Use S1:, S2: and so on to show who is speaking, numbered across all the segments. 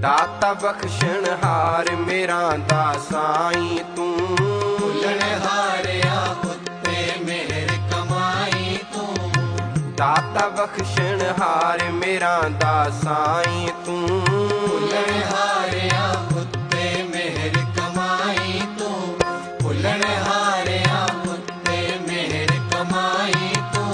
S1: ਦਾਤਾ ਬਖਸ਼ਣਹਾਰ ਮੇਰਾ ਦਾ ਸਾਈਂ ਤੂੰ।
S2: ਭੁੱਲਣ ਹਾਰਿਆ ਉੱਤੇ ਮਿਹਰ ਕਮਾਈ ਤੂੰ।
S1: ਦਾਤਾ ਬਖਸ਼ਣਹਾਰ ਮੇਰਾ ਦਾ ਸਾਈਂ ਤੂੰ।
S2: ਭੁੱਲਣ ਹਾਰਿਆ ਉੱਤੇ ਮਿਹਰ ਕਮਾਈ ਤੂੰ। ਭੁੱਲਣ ਹਾਰਿਆ ਉੱਤੇ ਮਿਹਰ ਕਮਾਈ ਤੂੰ।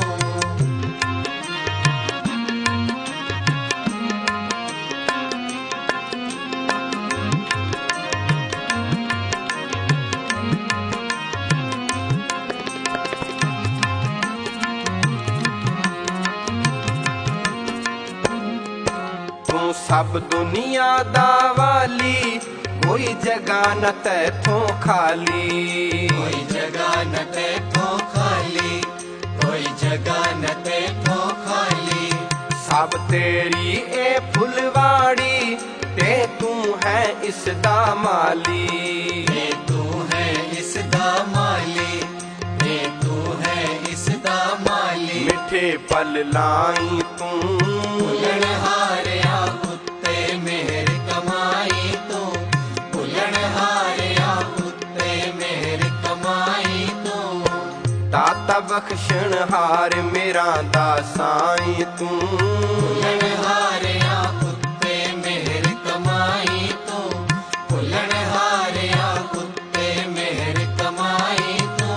S1: ਤੂੰ ਸਭ ਦੁਨੀਆ ਦਾ ਵਾਲੀ, ਕੋਈ ਜਗ੍ਹਾ ਨ ਤੈਥੋਂ ਖਾਲੀ।
S2: ਕੋਈ ਜਗ੍ਹਾ ਨ ਤੈਥੋਂ ਖਾਲੀ। ਕੋਈ ਜਗ੍ਹਾ ਨ ਤੈਥੋਂ ਖਾਲੀ।
S1: ਸਭ ਤੇਰੀ ਇਹ ਫੁਲਵਾੜੀ, ਤੇ ਤੂੰ ਹੈ ਇਸ ਦਾ ਮਾਲੀ।
S2: ਤੇ ਤੂੰ ਹੈ ਇਸ ਦਾ ਮਾਲੀ। ਤੇ ਤੂੰ ਹੈ ਇਸ ਦਾ ਮਾਲੀ।
S1: ਮਿੱਠੇ ਪਲ ਲਾਈ ਤੂੰ।
S2: ਭੁੱਲਣ ਹਾਰਿਆ ਉੱਤੇ ਮਿਹਰ ਕਮਾਈ ਤੂੰ। ਭੁੱਲਣ ਹਾਰਿਆ ਉੱਤੇ ਮਿਹਰ ਕਮਾਈ ਤੂੰ।
S1: ਦਾਤਾ ਬਖਸ਼ਣਹਾਰ ਮੇਰਾ ਦਾ ਸਾਈਂ ਤੂੰ।
S2: ਭੁੱਲਣ ਹਾਰਿਆ ਉੱਤੇ ਮਿਹਰ ਕਮਾਈ ਤੂੰ। ਭੁੱਲਣ ਹਾਰਿਆ ਉੱਤੇ ਮਿਹਰ ਕਮਾਈ ਤੂੰ।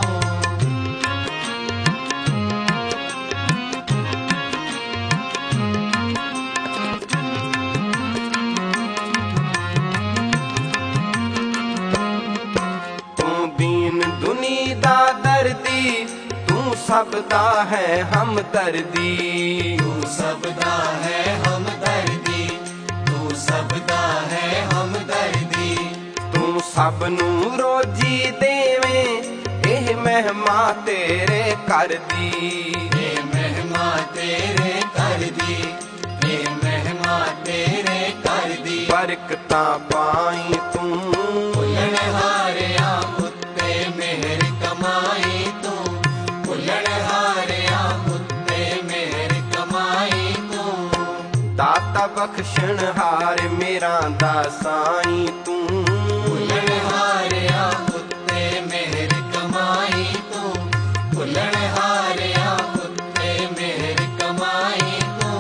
S1: ਤੂੰ ਦੀਨ ਦੁਨੀ ਦਾ ਦਰਦੀ, ਤੂੰ ਸਭ ਦਾ ਹੈ ਹਮਦਰਦੀ।
S2: ਤੂੰ ਸਭ ਦਾ ਹੈ ਹਮਦਰਦੀ। ਤੂੰ ਸਭ ਦਾ ਹੈ ਹਮਦਰਦੀ।
S1: ਤੂੰ ਸਭ ਨੂੰ ਰੋਜੀ ਦੇਵੇਂ, ਇਹ ਮਹਿਮਾ ਤੇਰੇ ਘਰ ਦੀ।
S2: ਇਹ ਮਹਿਮਾ ਤੇਰੇ ਘਰ ਦੀ। ਇਹ ਮਹਿਮਾ ਤੇਰੇ ਘਰ ਦੀ।
S1: ਬਰਕਤਾਂ ਪਾਈ ਤੂੰ।
S2: ਭੁੱਲਣ ਹਾਰਿਆ ਉੱਤੇ ਮਿਹਰ ਕਮਾਈ ਤੂੰ। ਭੁੱਲਣ ਹਾਰਿਆ ਉੱਤੇ ਮਿਹਰ ਕਮਾਈ ਤੂੰ।
S1: ਦਾਤਾ ਬਖਸ਼ਣਹਾਰ ਮੇਰਾ ਦਾ ਸਾਈਂ ਤੂੰ।
S2: ਭੁੱਲਣ ਹਾਰਿਆ ਉੱਤੇ ਮਿਹਰ ਕਮਾਈ ਤੂੰ। ਭੁੱਲਣ ਹਾਰਿਆ ਉੱਤੇ ਮਿਹਰ ਕਮਾਈ ਤੂੰ।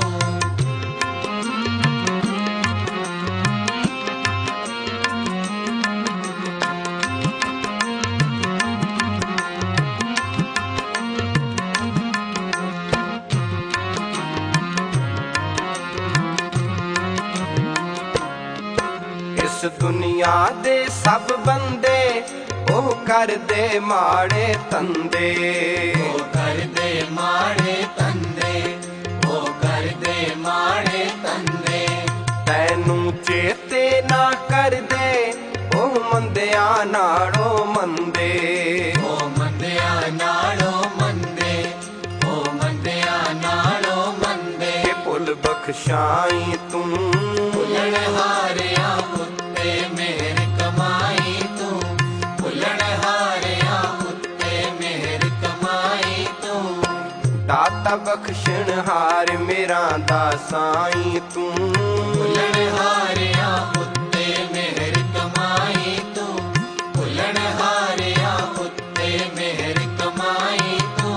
S1: ਇਸ ਦੁਨੀਆ ਦੇ ਸਭ ਬੰਦੇ, ਉਹ ਕਰਦੇ ਮਾੜੇ ਧੰਦੇ।
S2: ਉਹ ਕਰਦੇ ਮਾੜੇ ਧੰਦੇ। ਉਹ ਕਰਦੇ ਮਾੜੇ ਧੰਦੇ।
S1: ਤੈਨੂੰ ਚੇਤੇ ਨਾ ਕਰਦੇ, ਉਹ ਮੰਦਿਆਂ ਨਾਲੋਂ ਮੰਦੇ।
S2: ਉਹ ਮੰਦਿਆਂ ਨਾਲੋਂ ਮੰਦੇ। ਉਹ ਮੰਦਿਆਂ ਨਾਲੋਂ ਮੰਦੇ।
S1: ਕਿ ਭੁੱਲ ਬਖਸ਼ਾਈ ਤੂੰ।
S2: ਭੁੱਲਣ ਹਾਰਿਆ ਉੱਤੇ ਮਿਹਰ ਕਮਾਈ ਤੂੰ। ਭੁੱਲਣ ਹਾਰਿਆ ਉੱਤੇ ਮਿਹਰ ਕਮਾਈ ਤੂੰ।
S1: ਦਾਤਾ ਬਖਸ਼ਣਹਾਰ ਮੇਰਾ ਦਾ ਸਾਈਂ ਤੂੰ।
S2: ਭੁੱਲਣ ਹਾਰਿਆ ਉੱਤੇ ਮਿਹਰ ਕਮਾਈ ਤੂੰ। ਭੁੱਲਣ ਹਾਰਿਆ ਉੱਤੇ ਮਿਹਰ ਕਮਾਈ ਤੂੰ।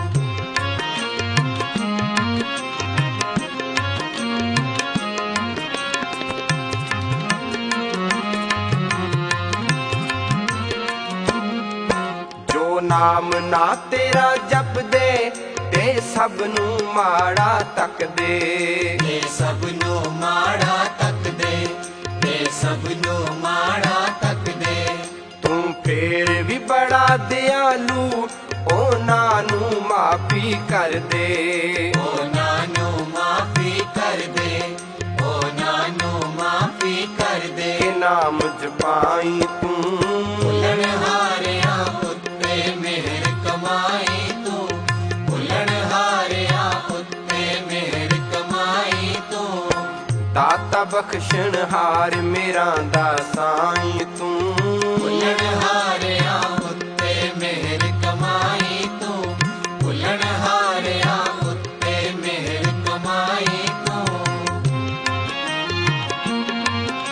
S1: ਜੋ ਨਾਮ ਨਾ ਤੇਰਾ ਜਪਦੇ, ਤੇ ਸਭ ਨੂੰ ਮਾੜਾ ਤੱਕਦੇ।
S2: ਤੇ ਸਭ ਨੂੰ ਮਾੜਾ ਤੱਕਦੇ। ਤੇ ਸਭ ਨੂੰ ਮਾੜਾ ਤੱਕਦੇ।
S1: ਤੂੰ ਫੇਰ ਵੀ ਬੜਾ ਦਿਆਲੂ, ਉਹਨਾਂ ਨੂੰ ਮਾਫੀ ਕਰ ਦੇ।
S2: ਉਹਨਾਂ ਨੂੰ ਮਾਫੀ ਕਰ ਦੇ। ਉਹਨਾਂ ਨੂੰ ਮਾਫੀ ਕਰ ਦੇ।
S1: ਕਿ ਨਾਮ ਜਪਾਈ ਤੂੰ।
S2: ਭੁੱਲਣ ਹਾਰਿਆ ਉੱਤੇ ਮਿਹਰ ਕਮਾਈ ਤੂੰ। ਭੁੱਲਣ ਹਾਰਿਆ ਉੱਤੇ ਮਿਹਰ ਕਮਾਈ ਤੂੰ।
S1: ਦਾਤਾ ਬਖਸ਼ਣਹਾਰ ਮੇਰਾ ਦਾ ਸਾਈਂ ਤੂੰ।
S2: ਭੁੱਲਣ ਹਾਰਿਆ ਉੱਤੇ ਮਿਹਰ ਕਮਾਈ ਤੂੰ। ਭੁੱਲਣ ਹਾਰਿਆ ਉੱਤੇ ਮਿਹਰ ਕਮਾਈ ਤੂੰ।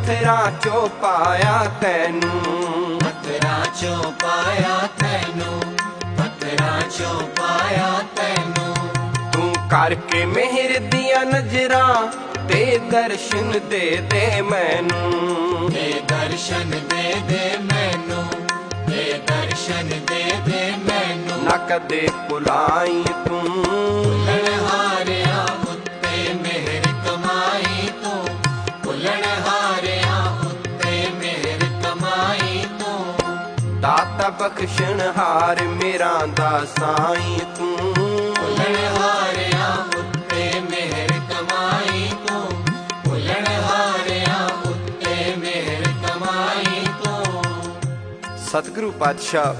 S1: ਪੱਥਰਾਂ ਚੋਂ ਪਾਇਆ ਤੈਨੂੰ,
S2: ਪੱਥਰਾਂ ਚੋਂ ਪਾਇਆ ਤੈਨੂੰ, ਪੱਥਰਾਂ ਚੋਂ ਪਾਇਆ ਤੈਨੂੰ।
S1: ਤੂੰ ਕਰਕੇ ਮਿਹਰ ਦੀਆਂ ਨਜ਼ਰਾਂ ਤੇ ਦਰਸ਼ਨ ਦੇ ਦੇ ਮੈਨੂੰ,
S2: ਤੇ ਦਰਸ਼ਨ ਦੇ ਦੇ ਮੈਨੂੰ, ਤੇ ਦਰਸ਼ਨ ਦੇ ਦੇ ਮੈਨੂੰ।
S1: ਨਾ ਕਦੇ ਭੁਲਾਈ ਤੂੰ
S2: ਭੁੱਲਣਹਾਰਿਆਂ ਉੱਤੇ ਮਿਹਰ ਕਮਾਈ ਤੂੰ, ਭੁੱਲਣਹਾਰਿਆਂ ਉੱਤੇ ਮਿਹਰ ਕਮਾਈ ਤੂੰ।
S1: ਦਾਤਾ ਬਖਸ਼ਣਹਾਰ ਮੇਰਾ ਦਾ ਸਾਈਂ ਤੂੰ,
S2: ਭੁੱਲਣਹਾਰਿਆਂ ਉੱਤੇ ਮਿਹਰ ਕਮਾਈ ਤੂੰ, ਭੁੱਲਣਹਾਰਿਆਂ ਉੱਤੇ ਮਿਹਰ ਕਮਾਈ ਤੂੰ।
S1: ਸਤਿਗੁਰੂ ਪਾਤਸ਼ਾਹ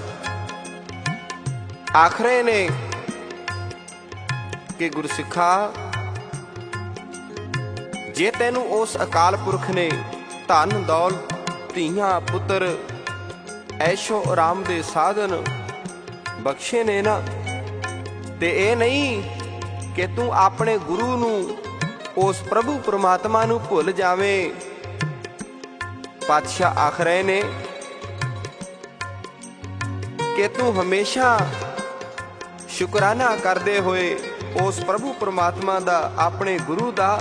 S1: ਆਖ ਰਹੇ ਨੇ ਕਿ ਗੁਰਸਿੱਖਾ, ਜੇ ਤੈਨੂੰ ਉਸ ਅਕਾਲ ਪੁਰਖ ਨੇ ਧਨ ਦੌਲਤ, ਧੀਆਂ ਪੁੱਤਰ, ਐਸ਼ੋ ਆਰਾਮ ਦੇ ਸਾਧਨ ਬਖਸ਼ੇ ਨੇ ਨਾ, ਤੇ ਇਹ ਨਹੀਂ ਕਿ ਤੂੰ ਆਪਣੇ ਗੁਰੂ ਨੂੰ, ਉਸ ਪ੍ਰਭੂ ਪਰਮਾਤਮਾ ਨੂੰ ਭੁੱਲ ਜਾਵੇਂ। ਪਾਤਸ਼ਾਹ ਆਖ ਰਹੇ ਨੇ ਕਿ ਤੂੰ ਹਮੇਸ਼ਾ ਸ਼ੁਕਰਾਨਾ ਕਰਦੇ ਹੋਏ ਉਸ ਪ੍ਰਭੂ ਪਰਮਾਤਮਾ ਦਾ, ਆਪਣੇ ਗੁਰੂ ਦਾ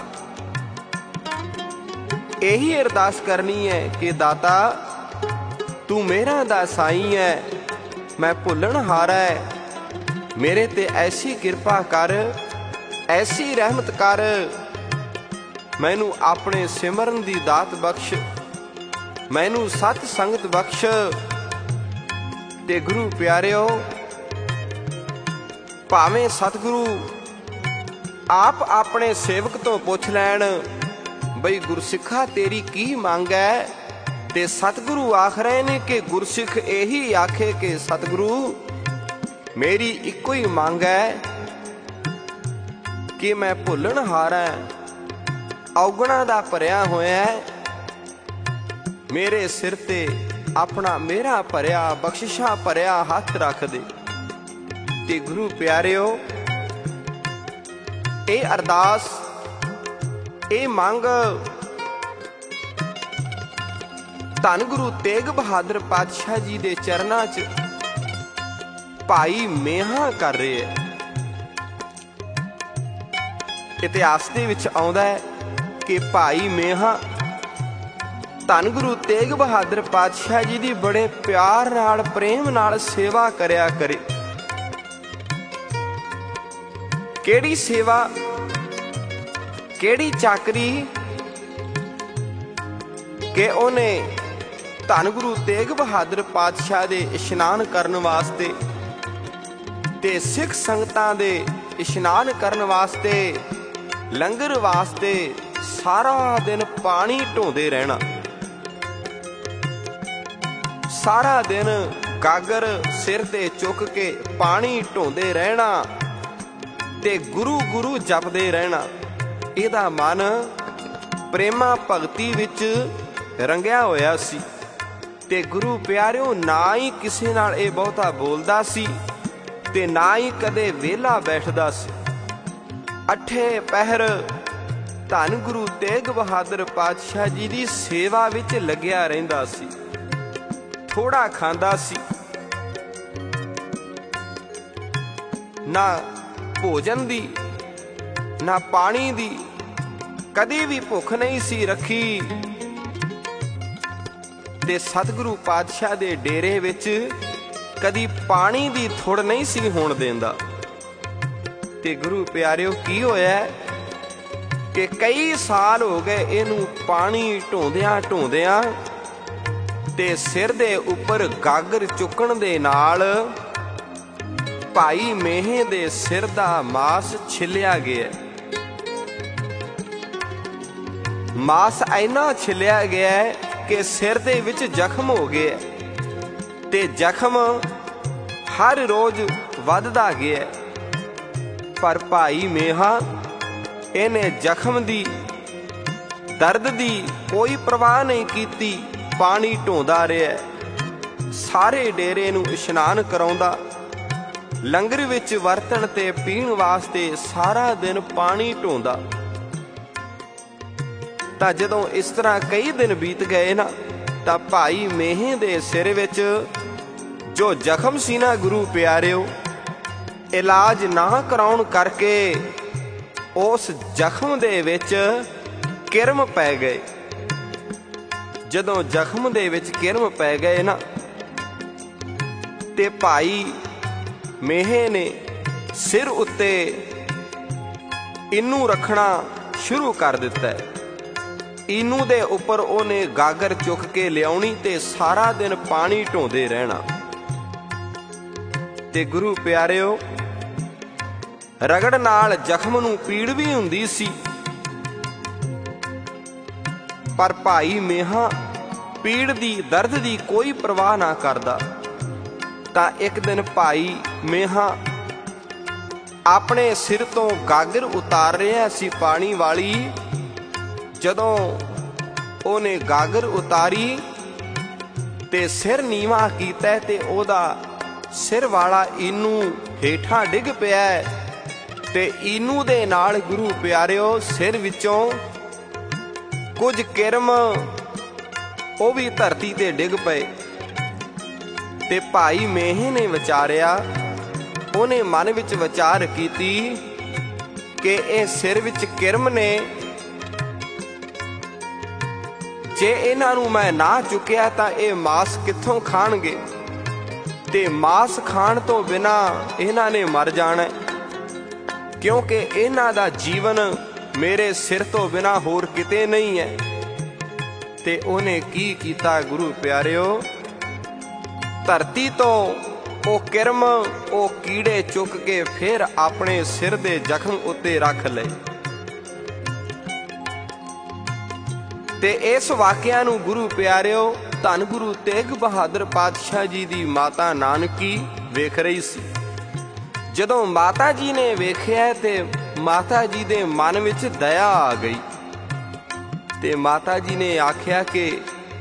S1: ਇਹੀ ਅਰਦਾਸ ਕਰਨੀ ਹੈ ਕਿ ਦਾਤਾ ਤੂੰ ਮੇਰਾ ਦਾ ਸਾਈਂ ਹੈ, ਮੈਂ ਭੁੱਲਣਹਾਰਾ ਹੈ, ਮੇਰੇ ਤੇ ਐਸੀ ਕਿਰਪਾ ਕਰ, ਐਸੀ ਰਹਿਮਤ ਕਰ, ਮੈਨੂੰ ਆਪਣੇ ਸਿਮਰਨ ਦੀ ਦਾਤ ਬਖਸ਼, ਮੈਨੂੰ ਸਤ ਸੰਗਤ ਬਖਸ਼। ਤੇ ਗੁਰੂ ਪਿਆਰਿਓ, ਭਾਵੇਂ ਸਤਿਗੁਰੂ ਆਪ ਆਪਣੇ ਸੇਵਕ ਤੋਂ ਪੁੱਛ ਲੈਣ ਬਈ ਗੁਰਸਿੱਖਾ ਤੇਰੀ ਕੀ ਮੰਗ ਹੈ, ਤੇ ਸਤਿਗੁਰੂ ਆਖ ਰਹੇ ਨੇ ਕਿ ਗੁਰਸਿੱਖ ਇਹੀ ਆਖੇ ਕਿ ਸਤਿਗੁਰੂ ਮੇਰੀ ਇੱਕੋ ਹੀ ਮੰਗ ਹੈ ਕਿ ਮੈਂ ਭੁੱਲਣਹਾਰਾ, ਔਗਣਾ ਦਾ ਭਰਿਆ ਹੋਇਆ, ਮੇਰੇ ਸਿਰ ਤੇ ਆਪਣਾ ਮੇਰਾ ਭਰਿਆ, ਬਖਸ਼ਿਸ਼ਾਂ ਭਰਿਆ ਹੱਥ ਰੱਖ ਦੇ। ਤੇ ਗੁਰੂ ਪਿਆਰਿਓ, ਇਹ ਅਰਦਾਸ, ਇਹ ਮੰਗ ਧੰਨ ਗੁਰੂ ਤੇਗ ਬਹਾਦਰ ਪਾਤਸ਼ਾਹ ਜੀ ਦੇ ਚਰਨਾਂ 'ਚ ਭਾਈ ਮੇਹਾ ਕਰ ਰਹੇ ਹੈ। ਇਤਿਹਾਸ ਦੇ ਵਿੱਚ ਆਉਂਦਾ ਹੈ ਕਿ ਭਾਈ ਮੇਹਾ ਧੰਨ ਗੁਰੂ ਤੇਗ ਬਹਾਦਰ ਪਾਤਸ਼ਾਹ ਜੀ ਦੀ ਬੜੇ ਪਿਆਰ ਨਾਲ, ਪ੍ਰੇਮ ਨਾਲ ਸੇਵਾ ਕਰਿਆ ਕਰੇ। ਕਿਹੜੀ ਸੇਵਾ, ਕਿਹੜੀ ਚਾਕਰੀ ਕਿ ਉਹਨੇ ਧੰਨ ਗੁਰੂ ਤੇਗ ਬਹਾਦਰ ਪਾਤਸ਼ਾਹ ਦੇ ਇਸ਼ਨਾਨ ਕਰਨ ਵਾਸਤੇ ਤੇ ਸਿੱਖ ਸੰਗਤਾਂ ਦੇ ਇਸ਼ਨਾਨ ਕਰਨ ਵਾਸਤੇ, ਲੰਗਰ ਵਾਸਤੇ ਸਾਰਾ ਦਿਨ ਪਾਣੀ ਢੋਂਦੇ ਰਹਿਣਾ, ਸਾਰਾ ਦਿਨ ਗਾਗਰ ਸਿਰ ਤੇ ਚੁੱਕ ਕੇ ਪਾਣੀ ਢੋਂਦੇ ਰਹਿਣਾ ਤੇ ਗੁਰੂ ਗੁਰੂ ਜਪਦੇ ਰਹਿਣਾ। ਇਹਦਾ ਮਨ ਪ੍ਰੇਮਾ ਭਗਤੀ ਵਿੱਚ ਰੰਗਿਆ ਹੋਇਆ ਸੀ। ਤੇ ਗੁਰੂ ਪਿਆਰਿਓ, ਨਾ ਹੀ ਕਿਸੇ ਨਾਲ ਇਹ ਬਹੁਤਾ ਬੋਲਦਾ ਸੀ ਤੇ ਨਾ ਹੀ ਕਦੇ ਵਿਹਲਾ ਬੈਠਦਾ ਸੀ। ਅੱਠੇ ਪਹਿਰ ਧੰਨ ਗੁਰੂ ਤੇਗ ਬਹਾਦਰ ਪਾਤਸ਼ਾਹ ਜੀ ਦੀ ਸੇਵਾ ਵਿੱਚ ਲੱਗਿਆ ਰਹਿੰਦਾ ਸੀ। ਥੋੜਾ ਖਾਂਦਾ ਸੀ, ਨਾ ਭੋਜਨ ਦੀ ਨਾ ਪਾਣੀ ਦੀ ਕਦੀ ਵੀ ਭੁੱਖ ਨਹੀਂ ਸੀ ਰੱਖੀ। ਤੇ ਸਤਿਗੁਰੂ ਪਾਤਸ਼ਾਹ ਦੇ ਡੇਰੇ ਵਿੱਚ ਕਦੀ ਪਾਣੀ ਦੀ ਥੁੜ ਨਹੀਂ ਸੀ ਹੋਣ ਦਿੰਦਾ। ਤੇ ਗੁਰੂ ਪਿਆਰਿਓ, ਕੀ ਹੋਇਆ ਕਿ ਕਈ ਸਾਲ ਹੋ ਗਏ ਇਹਨੂੰ ਪਾਣੀ ਢੋਂਦਿਆਂ ਢੋਂਦਿਆਂ, ਤੇ ਸਿਰ ਦੇ ਉੱਪਰ ਗਾਗਰ ਚੁੱਕਣ ਦੇ ਨਾਲ ਭਾਈ ਮੇਹੇ ਦੇ ਸਿਰ ਦਾ ਮਾਸ ਛਿੱਲਿਆ ਗਿਆ। ਮਾਸ ਇੰਨਾ ਛਿੱਲਿਆ ਗਿਆ ਕਿ ਸਿਰ ਦੇ ਵਿੱਚ ਜ਼ਖਮ ਹੋ ਗਿਆ ਤੇ ਜ਼ਖਮ ਹਰ ਰੋਜ਼ ਵੱਧਦਾ ਗਿਆ। ਪਰ ਭਾਈ ਮੇਹਾ ਇਹਨੇ ਜ਼ਖਮ ਦੀ, ਦਰਦ ਦੀ ਕੋਈ ਪਰਵਾਹ ਨਹੀਂ ਕੀਤੀ, ਪਾਣੀ ਢੋਂਦਾ ਰਿਹਾ, ਸਾਰੇ ਡੇਰੇ ਨੂੰ ਇਸ਼ਨਾਨ ਕਰਾਉਂਦਾ, ਲੰਗਰ ਵਿੱਚ ਵਰਤਣ ਤੇ ਪੀਣ ਵਾਸਤੇ ਸਾਰਾ ਦਿਨ ਪਾਣੀ ਢੋਂਦਾ। ਤਾਂ ਜਦੋਂ ਇਸ ਤਰ੍ਹਾਂ ਕਈ ਦਿਨ ਬੀਤ ਗਏ ਨਾ, ਤਾਂ ਭਾਈ ਮੇਹੇ ਦੇ ਸਿਰ ਵਿੱਚ ਜੋ ਜ਼ਖਮ ਸੀ ਨਾ ਗੁਰੂ ਪਿਆਰਿਓ, ਇਲਾਜ ਨਾ ਕਰਾਉਣ ਕਰਕੇ ਉਸ ਜ਼ਖਮ ਦੇ ਵਿੱਚ ਕਿਰਮ ਪੈ ਗਏ। ਜਦੋਂ ਜ਼ਖਮ ਦੇ ਵਿੱਚ ਕਿਰਮ ਪੈ ਗਏ ਨਾ, ਤੇ ਭਾਈ ਮੇਹੇ ਨੇ ਸਿਰ ਉੱਤੇ ਇਹਨੂੰ ਰੱਖਣਾ ਸ਼ੁਰੂ ਕਰ ਦਿੱਤਾ। ਇਹਨੂੰ ਦੇ ਉੱਪਰ ਉਹਨੇ ਗਾਗਰ ਚੁੱਕ ਕੇ ਲਿਆਉਣੀ ਤੇ ਸਾਰਾ ਦਿਨ ਪਾਣੀ ਢੋਂਦੇ ਰਹਿਣਾ। ਤੇ ਗੁਰੂ ਪਿਆਰਿਓ, ਰਗੜ ਨਾਲ ਜ਼ਖਮ ਨੂੰ ਪੀੜ ਵੀ ਹੁੰਦੀ ਸੀ, ਪਰ ਭਾਈ ਮੇਹਾ ਪੀੜ ਦੀ, ਦਰਦ ਦੀ ਕੋਈ ਪਰਵਾਹ ਨਾ ਕਰਦਾ। ਤਾਂ ਇੱਕ ਦਿਨ ਭਾਈ ਮੇਹਾ ਆਪਣੇ ਸਿਰ ਤੋਂ ਗਾਗਰ ਉਤਾਰ ਰਿਹਾ ਸੀ ਪਾਣੀ ਵਾਲੀ। ਜਦੋਂ ਉਹਨੇ ਗਾਗਰ ਉਤਾਰੀ ਤੇ ਸਿਰ ਨੀਵਾਂ ਕੀਤਾ ਤੇ ਉਹਦਾ ਸਿਰ ਵਾਲਾ ਇਹਨੂੰ ਹੇਠਾਂ ਡਿੱਗ ਪਿਆ ਤੇ ਇਹਨੂੰ ਦੇ ਨਾਲ ਗੁਰੂ ਪਿਆਰਿਓ ਸਿਰ ਵਿੱਚੋਂ ਕੁਝ ਕਿਰਮ ਉਹ ਵੀ ਧਰਤੀ ਤੇ ਡਿੱਗ ਪਏ। ਤੇ ਭਾਈ ਮੇਹੇ ਨੇ ਵਿਚਾਰਿਆ, ਉਹਨੇ ਮਨ ਵਿੱਚ ਵਿਚਾਰ ਕੀਤੀ ਕਿ ਇਹ ਸਿਰ ਵਿੱਚ ਕਿਰਮ ਨੇ, ਜੇ ਇਹਨਾਂ ਨੂੰ ਮੈਂ ਨਾ ਚੁੱਕਿਆ ਤਾਂ ਇਹ ਮਾਸ ਕਿੱਥੋਂ ਖਾਣਗੇ, ਤੇ ਮਾਸ ਖਾਣ ਤੋਂ ਬਿਨਾ ਇਹਨਾਂ ਨੇ ਮਰ ਜਾਣਾ, ਕਿਉਂਕਿ ਇਹਨਾਂ ਦਾ ਜੀਵਨ ਮੇਰੇ ਸਿਰ ਤੋਂ ਬਿਨਾ ਹੋਰ ਕਿਤੇ ਨਹੀਂ ਹੈ। ਤੇ ਉਹਨੇ ਕੀ ਕੀਤਾ ਗੁਰੂ ਪਿਆਰਿਓ, ਧਰਤੀ ਤੋਂ ਉਹ ਕਿਰਮ, ਉਹ ਕੀੜੇ ਚੁੱਕ ਕੇ ਫਿਰ ਆਪਣੇ ਸਿਰ ਦੇ ਜ਼ਖਮ ਉੱਤੇ ਰੱਖ ਲਏ। ਤੇ ਇਸ ਵਾਕਿਆ ਨੂੰ ਗੁਰੂ ਪਿਆਰਿਓ ਧੰਨ ਗੁਰੂ ਤੇਗ ਬਹਾਦਰ ਪਾਤਸ਼ਾਹ ਜੀ ਦੀ ਮਾਤਾ ਨਾਨਕੀ ਵੇਖ ਰਹੀ ਸੀ। ਜਦੋਂ ਮਾਤਾ ਜੀ ਨੇ ਵੇਖਿਆ ਤੇ ਮਾਤਾ ਜੀ ਦੇ ਮਨ ਵਿੱਚ ਦਇਆ ਆ ਗਈ ਤੇ ਮਾਤਾ ਜੀ ਨੇ ਆਖਿਆ ਕਿ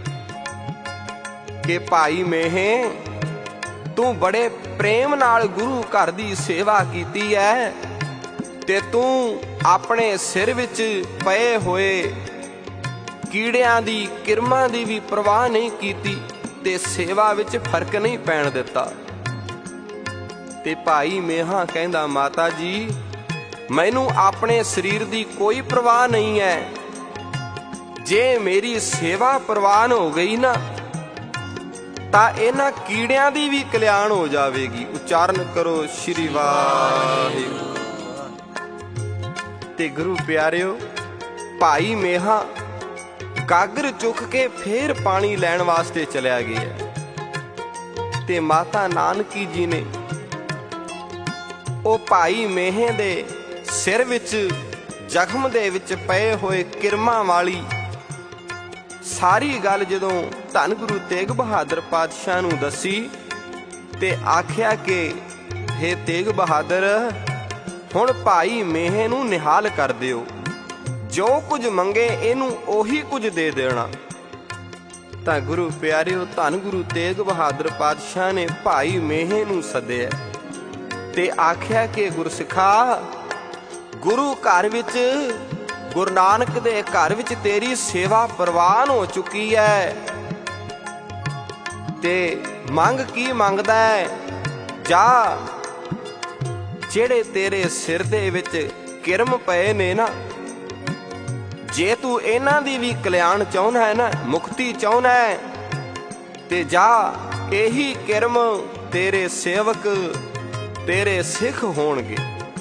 S1: ਭਾਈ ਮੇਹੇ, ਤੂੰ ਬੜੇ ਪ੍ਰੇਮ ਨਾਲ ਗੁਰੂ ਘਰ ਦੀ ਸੇਵਾ ਕੀਤੀ ਹੈ ਤੇ ਤੂੰ ਆਪਣੇ ਸਿਰ ਵਿੱਚ ਪਏ ਹੋਏ ਕੀੜਿਆਂ ਦੀ, ਕਿਰਮਾਂ ਦੀ ਵੀ ਪਰਵਾਹ ਨਹੀਂ ਕੀਤੀ ਤੇ ਸੇਵਾ ਵਿੱਚ ਫਰਕ ਨਹੀਂ ਪੈਣ ਦਿੱਤਾ। ਤੇ ਭਾਈ ਮੇਹਾ ਕਹਿੰਦਾ, ਮਾਤਾ ਜੀ, ਮੈਨੂੰ ਆਪਣੇ ਸਰੀਰ ਦੀ ਕੋਈ ਪਰਵਾਹ ਨਹੀਂ ਹੈ। ਜੇ ਮੇਰੀ ਸੇਵਾ ਪ੍ਰਵਾਨ ਹੋ ਗਈ ਨਾ, ਤਾਂ ਇਹਨਾਂ ਕੀੜਿਆਂ ਦੀ ਵੀ ਕਲਿਆਣ ਹੋ ਜਾਵੇਗੀ। ਉਚਾਰਨ ਕਰੋ ਸ਼੍ਰੀ ਵਾਹਿਗੁਰੂ। ਤੇ ਗੁਰੂ ਪਿਆਰਿਓ, ਭਾਈ ਮੇਹਾ ਗਾਗਰ ਚੁੱਕ ਕੇ ਫੇਰ ਪਾਣੀ ਲੈਣ ਵਾਸਤੇ ਚਲਿਆ ਗਿਆ। ਤੇ ਮਾਤਾ ਨਾਨਕੀ ਜੀ ਨੇ ਉਹ ਭਾਈ ਮੇਹੇ ਦੇ ਸਿਰ ਵਿੱਚ ਜ਼ਖਮ ਦੇ ਵਿੱਚ ਪਏ ਹੋਏ ਕਿਰਮਾਂ ਵਾਲੀ ਸਾਰੀ ਗੱਲ ਜਦੋਂ ਧੰਨ ਗੁਰੂ ਤੇਗ ਬਹਾਦਰ ਪਾਤਸ਼ਾਹ ਨੂੰ ਦੱਸੀ ਤੇ ਆਖਿਆ ਕਿ ਹੇ ਤੇਗ ਬਹਾਦਰ, ਹੁਣ ਭਾਈ ਮੇਹੇ ਨੂੰ ਨਿਹਾਲ ਕਰ ਦਿਓ, ਜੋ ਕੁਝ ਮੰਗੇ ਇਹਨੂੰ ਉਹੀ ਕੁਝ ਦੇ ਦੇਣਾ। ਤਾਂ ਗੁਰੂ ਪਿਆਰਿਓ, ਧੰਨ ਗੁਰੂ ਤੇਗ ਬਹਾਦਰ ਪਾਤਸ਼ਾਹ ਨੇ ਭਾਈ ਮੇਹੇ ਨੂੰ ਸੱਦਿਆ ਤੇ ਆਖਿਆ ਕਿ ਗੁਰਸਿੱਖਾ, ਗੁਰੂ ਘਰ ਵਿੱਚ, ਗੁਰੂ ਨਾਨਕ ਦੇ ਘਰ ਵਿੱਚ ਤੇਰੀ ਸੇਵਾ ਪ੍ਰਵਾਨ ਹੋ ਚੁੱਕੀ ਹੈ ਤੇ ਮੰਗ ਕੀ ਮੰਗਦਾ ਹੈ? ਜਾ, ਜਿਹੜੇ ਤੇਰੇ ਸਿਰ ਦੇ ਵਿੱਚ ਕਿਰਮ ਪਏ ਨੇ ਨਾ, ਜੇ ਤੂੰ ਇਹਨਾਂ ਦੀ ਵੀ ਕਲਿਆਣ ਚਾਹੁੰਦਾ ਹੈ ਨਾ, ਮੁਕਤੀ ਚਾਹੁੰਦਾ ਹੈ, ਤੇ ਜਾ, ਇਹੀ ਕਿਰਮ ਤੇਰੇ ਸੇਵਕ, ਤੇਰੇ ਸਿੱਖ ਹੋਣਗੇ।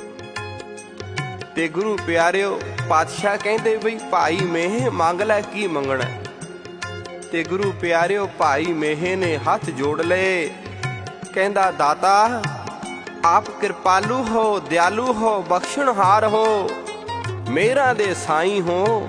S1: ਤੇ ਗੁਰੂ ਪਿਆਰਿਓ, ਪਾਤਸ਼ਾਹ ਕਹਿੰਦੇ ਬਈ ਭਾਈ ਮੇਹੇ ਮੰਗ ਲੈ, ਕੀ ਮੰਗਣਾ? ਤੇ ਗੁਰੂ ਪਿਆਰਿਓ, ਭਾਈ ਮੇਹੇ ਨੇ ਹੱਥ ਜੋੜ ਲਏ, ਕਹਿੰਦਾ, ਦਾਤਾ ਆਪ ਕਿਰਪਾਲੂ ਹੋ, ਦਿਆਲੂ ਹੋ, ਬਖਸ਼ਣਹਾਰ ਹੋ, ਮੇਰਾ ਦੇ ਸਾਈਂ ਹੋ।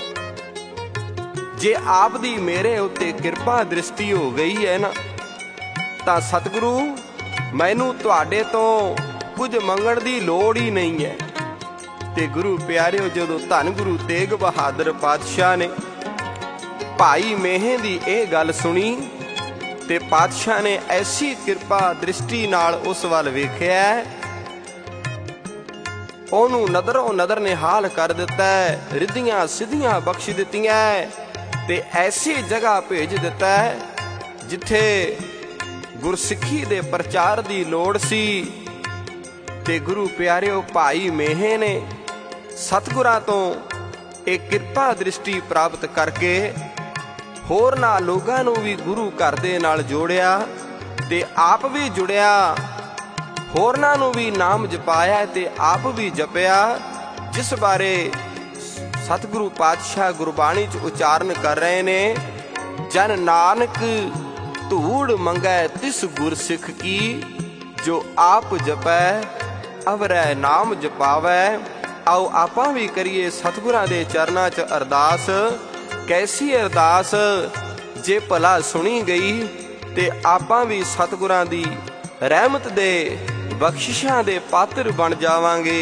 S1: ਜੇ ਆਪ ਦੀ ਮੇਰੇ ਉੱਤੇ ਕਿਰਪਾ ਦ੍ਰਿਸ਼ਟੀ ਹੋ ਗਈ ਹੈ ਨਾ, ਤਾਂ ਸਤਿਗੁਰੂ, ਮੈਨੂੰ ਤੁਹਾਡੇ ਤੋਂ ਕੁਝ ਮੰਗਣ ਦੀ ਲੋੜ ਹੀ ਨਹੀਂ ਹੈ। ਤੇ ਗੁਰੂ ਪਿਆਰਿਓ, ਜਦੋਂ ਧੰਨ ਗੁਰੂ ਤੇਗ ਬਹਾਦਰ ਪਾਤਸ਼ਾਹ ਨੇ ਭਾਈ ਮੇਹੇ ਦੀ ਇਹ ਗੱਲ ਸੁਣੀ ਤੇ ਪਾਤਸ਼ਾਹ ਨੇ ਐਸੀ ਕਿਰਪਾ ਦ੍ਰਿਸ਼ਟੀ ਨਾਲ ਉਸ ਵੱਲ ਵੇਖਿਆ ਉਹਨੂੰ ਨਦਰੋਂ ਨਦਰ ਨਿਹਾਲ ਕਰ ਦਿੱਤਾ, ਰਿੱਧੀਆਂ ਸਿੱਧੀਆਂ ਬਖਸ਼ ਦਿੱਤੀਆਂ ਤੇ ਐਸੀ ਜਗ੍ਹਾ ਭੇਜ ਦਿੱਤਾ ਜਿੱਥੇ ਗੁਰਸਿੱਖੀ ਦੇ ਪ੍ਰਚਾਰ ਦੀ ਲੋੜ ਸੀ। ਤੇ ਗੁਰੂ ਪਿਆਰਿਓ, ਭਾਈ ਮੇਹੇ ਨੇ ਸਤਿਗੁਰਾਂ ਤੋਂ ਇਹ ਕਿਰਪਾ ਦ੍ਰਿਸ਼ਟੀ ਪ੍ਰਾਪਤ ਕਰਕੇ ਹੋਰਨਾਂ ਲੋਕਾਂ ਨੂੰ ਵੀ ਗੁਰੂ ਘਰ ਦੇ ਨਾਲ ਜੋੜਿਆ ਤੇ ਆਪ ਵੀ ਜੁੜਿਆ, ਹੋਰਨਾਂ ਨੂੰ ਵੀ ਨਾਮ ਜਪਾਇਆ ਤੇ ਆਪ ਵੀ ਜਪਿਆ, ਜਿਸ ਬਾਰੇ ਸਤਿਗੁਰੂ ਪਾਤਸ਼ਾਹ ਗੁਰਬਾਣੀ 'ਚ ਉਚਾਰਨ ਕਰ ਰਹੇ ਨੇ। ਜਨ ਨਾਨਕ ਧੂੜ ਮੰਗੈ ਤਿਸ ਗੁਰਸਿੱਖ ਕੀ, ਜੋ ਆਪ ਜਪੈ ਅਵਰੈ ਨਾਮ ਜਪਾਵੈ। ਆਓ ਆਪਾਂ ਵੀ ਕਰੀਏ ਸਤਿਗੁਰਾਂ ਦੇ ਚਰਨਾਂ 'ਚ ਅਰਦਾਸ। ਕੈਸੀ ਅਰਦਾਸ ਜੇ ਭਲਾ ਸੁਣੀ ਗਈ ਤੇ ਆਪਾਂ ਵੀ ਸਤਿਗੁਰਾਂ ਦੀ ਰਹਿਮਤ ਦੇ ਬਖਸ਼ਿਸ਼ਾਂ ਦੇ ਪਾਤਰ ਬਣ ਜਾਵਾਂਗੇ।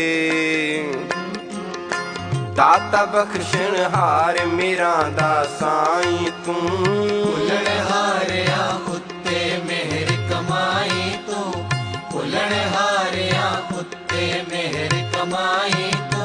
S1: ਦਾਤਾ ਬਖਸ਼ਣ ਹਾਰ ਮੇਰਾ ਦਾ ਸਾਈਂ ਤੂੰ,
S2: ਭੁੱਲਣ ਹਾਰਿਆ ਉੱਤੇ ਮਿਹਰ ਕਮਾਈ ਤੂੰ, ਭੁੱਲਣ ਹਾਰਿਆ ਉੱਤੇ ਮਿਹਰ ਕਮਾਈ ਤੂੰ।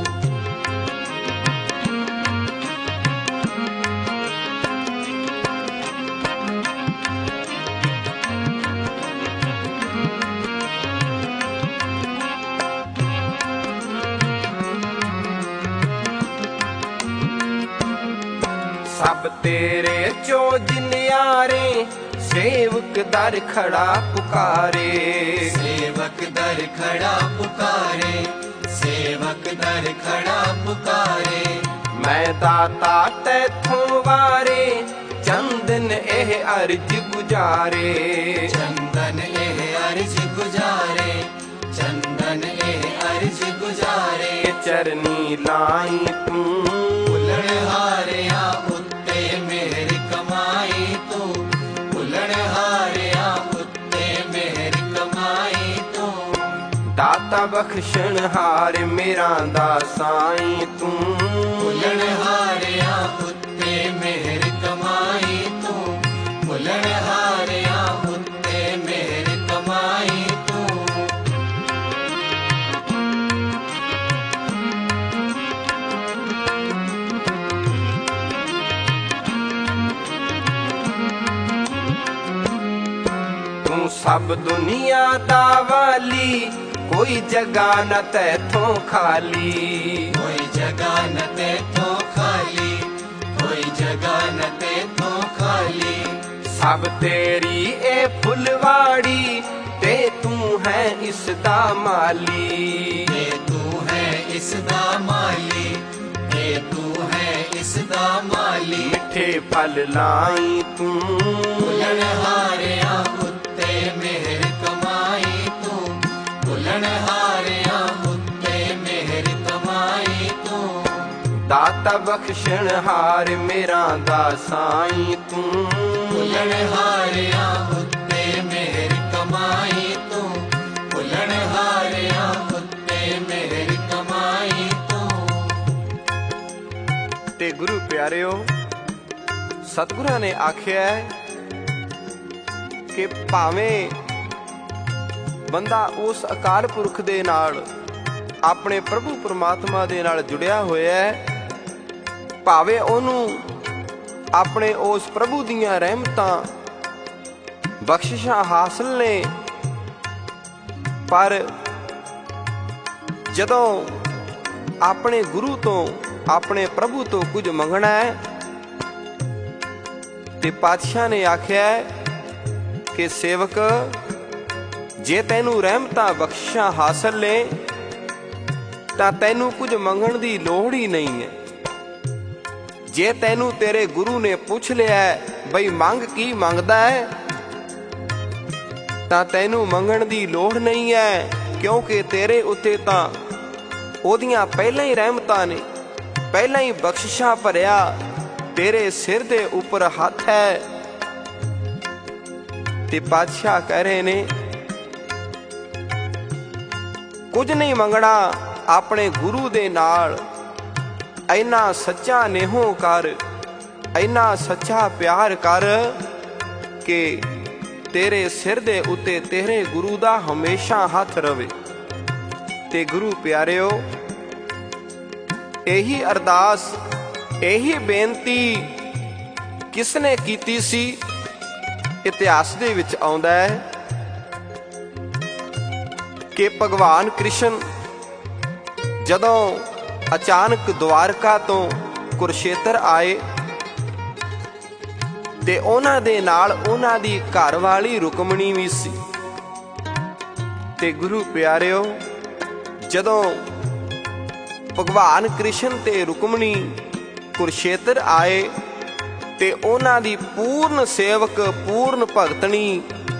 S1: ਸਭ ਤੇਰੇ ਚੋ ਜਿਨਿਆਰੇ, ਸੇਵਕ ਦਰ ਖੜਾ ਪੁਕਾਰੇ,
S2: ਸੇਵਕ ਦਰ ਖੜਾ ਪੁਕਾਰੇ, ਸੇਵਕ ਦਰ ਖੜਾ ਪੁਕਾਰੇ।
S1: ਮੈਂ ਦਾਤਾ ਤੈਥੋਂ ਵਾਰੇ, ਚੰਦਨ ਇਹ ਅਰਜ ਗੁਜਾਰੇ,
S2: ਚੰਦਨ ਇਹ ਅਰਜ ਗੁਜਾਰੇ, ਚੰਦਨ ਇਹ ਅਰਜ ਗੁਜਾਰੇ।
S1: ਚਰਨੀ ਲਾਈ ਤੂੰ,
S2: ਭੁੱਲਣ ਹਾਰਿਆ ਉੱਤੇ ਮਿਹਰ ਕਮਾਈ ਤੂੰ, ਭੁੱਲਣ ਹਾਰਿਆ ਉੱਤੇ ਮਿਹਰ ਕਮਾਈ ਤੂੰ।
S1: ਦਾਤਾ ਬਖਸ਼ਣ ਹਾਰ ਮੇਰਾ ਦਾ ਸਾਈਂ ਤੂੰ,
S2: ਭੁੱਲਣ ਹਾਰਿਆ ਉੱਤੇ ਮਿਹਰ ਕਮਾਈ ਤੂੰ, ਭੁੱਲਣ ਹਾਰਿਆ ਉੱਤੇ ਮਿਹਰ ਕਮਾਈ ਤੂੰ।
S1: ਤੂੰ ਸਭ ਦੁਨੀਆ ਦਾ ਵਾਲੀ, ਕੋਈ ਜਗ੍ਹਾ ਨ ਤੈਥੋਂ ਖਾਲੀ,
S2: ਕੋਈ ਜਗ੍ਹਾ ਨ ਤੈਥੋਂ ਖਾਲੀ, ਕੋਈ ਜਗ੍ਹਾ ਨ ਤੈਥੋਂ ਖਾਲੀ।
S1: ਸਭ ਤੇਰੀ ਇਹ ਫੁਲਵਾੜੀ, ਤੇ ਤੂੰ ਹੈ ਇਸ ਦਾ ਮਾਲੀ,
S2: ਤੇ ਤੂੰ ਹੈ ਇਸ ਦਾ ਮਾਲੀ, ਤੇ ਤੂੰ ਹੈ ਇਸ ਦਾ ਮਾਲੀ।
S1: ਮਿੱਠੇ ਫਲ ਲਾਈ ਤੂੰ,
S2: ਭੁੱਲਣ ਹਾਰਿਆ ਉੱਤੇ ਮਿਹਰ ਕਮਾਈ ਤੂੰ, ਭੁੱਲਣ ਹਾਰਿਆ ਉੱਤੇ ਮਿਹਰ ਕਮਾਈ ਤੂੰ।
S1: ਦਾਤਾ ਬਖਸ਼ਣ ਹਾਰ ਮੇਰਾ ਦਾ ਸਾਈਂ ਤੂੰ,
S2: ਭੁੱਲਣ ਹਾਰਿਆ ਉੱਤੇ ਮਿਹਰ ਕਮਾਈ ਤੂੰ, ਭੁੱਲਣ ਹਾਰਿਆ ਉੱਤੇ ਮਿਹਰ ਕਮਾਈ ਤੂੰ।
S1: ਤੇ ਗੁਰੂ ਪਿਆਰਿਓ, ਸਤਿਗੁਰਾਂ ਨੇ ਆਖਿਆ ਕਿ ਭਾਵੇਂ ਬੰਦਾ ਉਸ ਅਕਾਲ ਪੁਰਖ ਦੇ ਨਾਲ, ਆਪਣੇ ਪ੍ਰਭੂ ਪਰਮਾਤਮਾ ਦੇ ਨਾਲ ਜੁੜਿਆ ਹੋਇਆ ਹੈ, ਭਾਵੇਂ ਉਹਨੂੰ ਆਪਣੇ ਉਸ ਪ੍ਰਭੂ ਦੀਆਂ ਰਹਿਮਤਾਂ ਬਖਸ਼ਿਸ਼ਾਂ ਹਾਸਲ ਨੇ, ਪਰ ਜਦੋਂ ਆਪਣੇ ਗੁਰੂ ਤੋਂ, ਆਪਣੇ ਪ੍ਰਭੂ ਤੋਂ ਕੁਝ ਮੰਗਣਾ ਹੈ ਤੇ ਪਾਤਸ਼ਾਹ ਨੇ ਆਖਿਆ ਕਿ ਸੇਵਕ, ਜੇ ਤੈਨੂੰ ਰਹਿਮਤਾਂ ਬਖਸ਼ਿਸ਼ਾਂ ਹਾਸਲ ਨੇ ਤਾਂ ਤੈਨੂੰ ਕੁਝ ਮੰਗਣ ਦੀ ਲੋੜ ਹੀ ਨਹੀਂ ਹੈ। ਜੇ ਤੈਨੂੰ ਤੇਰੇ ਗੁਰੂ ਨੇ ਪੁੱਛ ਲਿਆ ਬਈ ਮੰਗ ਕੀ ਮੰਗਦਾ ਹੈ, ਤਾਂ ਤੈਨੂੰ ਮੰਗਣ ਦੀ ਲੋੜ ਨਹੀਂ ਹੈ, ਕਿਉਂਕਿ ਤੇਰੇ ਉੱਤੇ ਤਾਂ ਉਹਦੀਆਂ ਪਹਿਲਾਂ ਹੀ ਰਹਿਮਤਾਂ ਨੇ, ਪਹਿਲਾਂ ਹੀ ਬਖਸ਼ਿਸ਼ਾਂ ਭਰਿਆ ਤੇਰੇ ਸਿਰ ਦੇ ਉੱਪਰ ਹੱਥ ਹੈ। ਤੇ ਪਾਤਸ਼ਾਹ ਕਹਿ ਰਹੇ ਨੇ, ਕੁਝ ਨਹੀਂ ਮੰਗਣਾ, ਆਪਣੇ ਗੁਰੂ ਦੇ ਨਾਲ ਇੰਨਾ ਸੱਚਾ ਨੇਹੋ ਕਰ, ਇੰਨਾ ਸੱਚਾ ਪਿਆਰ ਕਰ ਕਿ ਤੇਰੇ ਸਿਰ ਦੇ ਉੱਤੇ ਤੇਰੇ ਗੁਰੂ ਦਾ ਹਮੇਸ਼ਾ ਹੱਥ ਰਵੇ। ਤੇ ਗੁਰੂ ਪਿਆਰਿਓ, ਇਹੀ ਅਰਦਾਸ, ਇਹੀ ਬੇਨਤੀ ਕਿਸ ਨੇ ਕੀਤੀ ਸੀ? ਇਤਿਹਾਸ ਦੇ ਵਿੱਚ ਆਉਂਦਾ ਹੈ ਕਿ ਭਗਵਾਨ ਕ੍ਰਿਸ਼ਨ ਜਦੋਂ ਅਚਾਨਕ ਦਵਾਰਕਾ ਤੋਂ ਕੁਰਸ਼ੇਤਰ ਆਏ ਤੇ ਉਹਨਾਂ ਦੇ ਨਾਲ ਉਹਨਾਂ ਦੀ ਘਰਵਾਲੀ ਰੁਕਮਣੀ ਵੀ ਸੀ। ਤੇ ਗੁਰੂ ਪਿਆਰਿਓ, ਜਦੋਂ ਭਗਵਾਨ ਕ੍ਰਿਸ਼ਨ ਤੇ ਰੁਕਮਣੀ ਕੁਰਸ਼ੇਤਰ ਆਏ ਤੇ ਉਹਨਾਂ ਦੀ ਪੂਰਨ ਸੇਵਕ, ਪੂਰਨ ਭਗਤਣੀ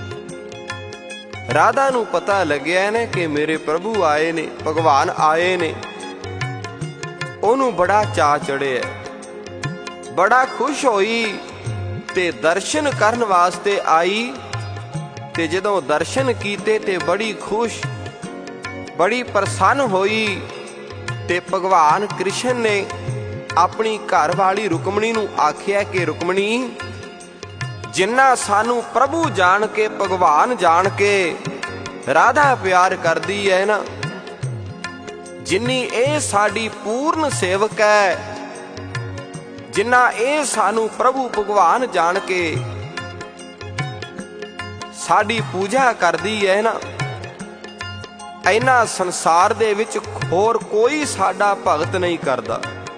S1: ਰਾਧਾ ਨੂੰ ਪਤਾ ਲੱਗਿਆ ਨੇ ਕਿ ਮੇਰੇ ਪ੍ਰਭੂ ਆਏ ਨੇ, ਭਗਵਾਨ ਆਏ ਨੇ, ਉਹਨੂੰ ਬੜਾ ਚਾਅ ਚੜਿਆ, ਬੜਾ ਖੁਸ਼ ਹੋਈ ਤੇ ਦਰਸ਼ਨ ਕਰਨ ਵਾਸਤੇ ਆਈ। ਤੇ ਜਦੋਂ ਦਰਸ਼ਨ ਕੀਤੇ ਤੇ ਬੜੀ ਖੁਸ਼, ਬੜੀ ਪ੍ਰਸੰਨ ਹੋਈ। ਤੇ ਭਗਵਾਨ ਕ੍ਰਿਸ਼ਨ ਨੇ ਆਪਣੀ ਘਰਵਾਲੀ ਰੁਕਮਣੀ ਨੂੰ ਆਖਿਆ ਕਿ ਰੁਕਮਣੀ, ਜਿੰਨਾ ਸਾਨੂੰ ਪ੍ਰਭੂ ਜਾਣ ਕੇ, ਭਗਵਾਨ ਜਾਣ ਕੇ ਰਾਧਾ ਪਿਆਰ ਕਰਦੀ ਹੈ ਨਾ, ਜਿੰਨੀ ਇਹ ਸਾਡੀ ਪੂਰਨ ਸੇਵਕ ਹੈ, ਜਿੰਨਾ ਇਹ ਸਾਨੂੰ ਪ੍ਰਭੂ ਭਗਵਾਨ ਜਾਣ ਕੇ ਸਾਡੀ ਪੂਜਾ ਕਰਦੀ ਹੈ ਨਾ, ਇਹਨਾਂ ਸੰਸਾਰ ਦੇ ਵਿੱਚ ਹੋਰ ਕੋਈ ਸਾਡਾ ਭਗਤ ਨਹੀਂ ਕਰਦਾ।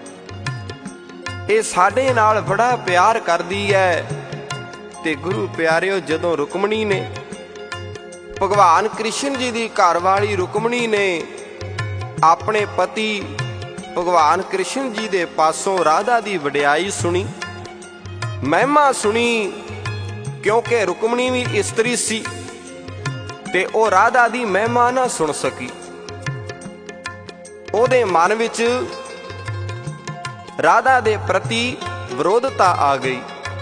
S1: ਇਹ ਸਾਡੇ ਨਾਲ ਬੜਾ ਪਿਆਰ ਕਰਦੀ ਹੈ। ਤੇ ਗੁਰੂ ਪਿਆਰਿਓ, ਜਦੋਂ ਰੁਕਮਣੀ ਨੇ, ਭਗਵਾਨ ਕ੍ਰਿਸ਼ਨ ਜੀ ਦੀ ਘਰਵਾਲੀ ਰੁਕਮਣੀ ਨੇ ਆਪਣੇ ਪਤੀ ਭਗਵਾਨ ਕ੍ਰਿਸ਼ਨ ਜੀ ਦੇ ਪਾਸੋਂ ਰਾਧਾ ਦੀ ਵਡਿਆਈ ਸੁਣੀ, ਮਹਿਮਾ ਸੁਣੀ, ਕਿਉਂਕਿ ਰੁਕਮਣੀ ਵੀ ਇਸਤਰੀ ਸੀ ਤੇ ਉਹ ਰਾਧਾ ਦੀ ਮਹਿਮਾ ਨਾ ਸੁਣ ਸਕੀ। ਉਹਦੇ ਮਨ ਵਿੱਚ ਰਾਧਾ ਦੇ ਪ੍ਰਤੀ ਵਿਰੋਧਤਾ ਆ ਗਈ,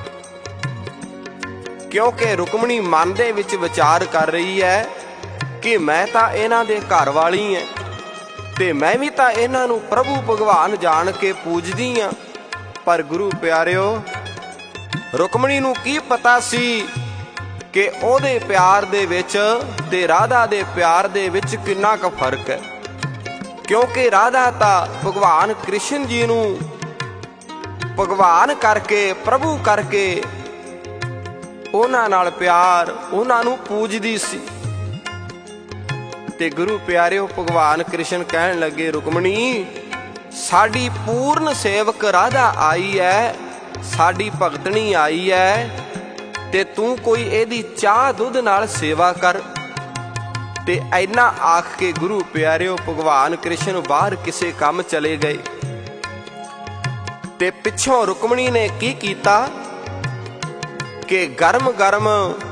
S1: ਕਿਉਂਕਿ ਰੁਕਮਣੀ ਮਨ ਦੇ ਵਿੱਚ ਵਿਚਾਰ ਕਰ ਰਹੀ ਹੈ ਕਿ ਮੈਂ ਤਾਂ ਇਹਨਾਂ ਦੇ ਘਰ ਵਾਲੀ ਐ ਤੇ ਮੈਂ ਵੀ ਤਾਂ ਇਹਨਾਂ ਨੂੰ ਪ੍ਰਭੂ ਭਗਵਾਨ ਜਾਣ ਕੇ ਪੂਜਦੀ ਆ। ਪਰ ਗੁਰੂ ਪਿਆਰਿਓ, ਰੁਕਮਣੀ ਨੂੰ ਕੀ ਪਤਾ ਸੀ ਕਿ ਉਹਦੇ ਪਿਆਰ ਦੇ ਵਿੱਚ ਤੇ ਰਾਧਾ ਦੇ ਪਿਆਰ ਦੇ ਵਿੱਚ ਕਿੰਨਾ ਕੁ ਫਰਕ ਹੈ, ਕਿਉਂਕਿ ਰਾਧਾ ਤਾਂ ਭਗਵਾਨ ਕ੍ਰਿਸ਼ਨ ਜੀ ਨੂੰ ਭਗਵਾਨ ਕਰਕੇ, ਪ੍ਰਭੂ ਕਰਕੇ ਉਹਨਾਂ ਨਾਲ ਪਿਆਰ, ਉਹਨਾਂ ਨੂੰ ਪੂਜਦੀ ਸੀ। ਤੇ ਗੁਰੂ ਪਿਆਰਿਓ, ਭਗਵਾਨ ਕ੍ਰਿਸ਼ਨ ਕਹਿਣ ਲੱਗੇ, ਰੁਕਮਣੀ, ਸਾਡੀ ਪੂਰਨ ਸੇਵਕ ਰਾਧਾ ਆਈ ਹੈ, ਸਾਡੀ ਭਗਤਣੀ ਆਈ ਹੈ, ਤੇ ਤੂੰ ਕੋਈ ਇਹਦੀ ਚਾਹ ਦੁੱਧ ਨਾਲ ਸੇਵਾ ਕਰ। ਤੇ ਇੰਨਾ ਆਖ ਕੇ ਗੁਰੂ ਪਿਆਰਿਓ, ਭਗਵਾਨ ਕ੍ਰਿਸ਼ਨ ਬਾਹਰ ਕਿਸੇ ਕੰਮ ਚਲੇ ਗਏ। ਤੇ ਪਿੱਛੋਂ ਰੁਕਮਣੀ ਨੇ ਕੀ ਕੀਤਾ ਕਿ ਗਰਮ ਗਰਮ